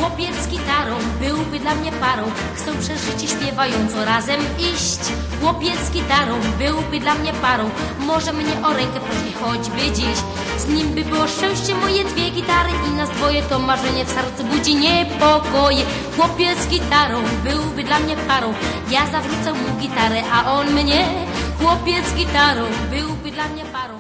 Chłopiec z gitarą byłby dla mnie parą. Chcę przez życie śpiewająco razem iść. Chłopiec z gitarą byłby dla mnie parą. Może mnie o rękę prosi choćby dziś. Z nim by było szczęście, moje dwie gitary i nas dwoje. To marzenie w sercu budzi niepokoje. Chłopiec z gitarą byłby dla mnie parą. Ja zawrócę mu gitarę, a on mnie. Chłopiec z gitarą byłby dla mnie parą.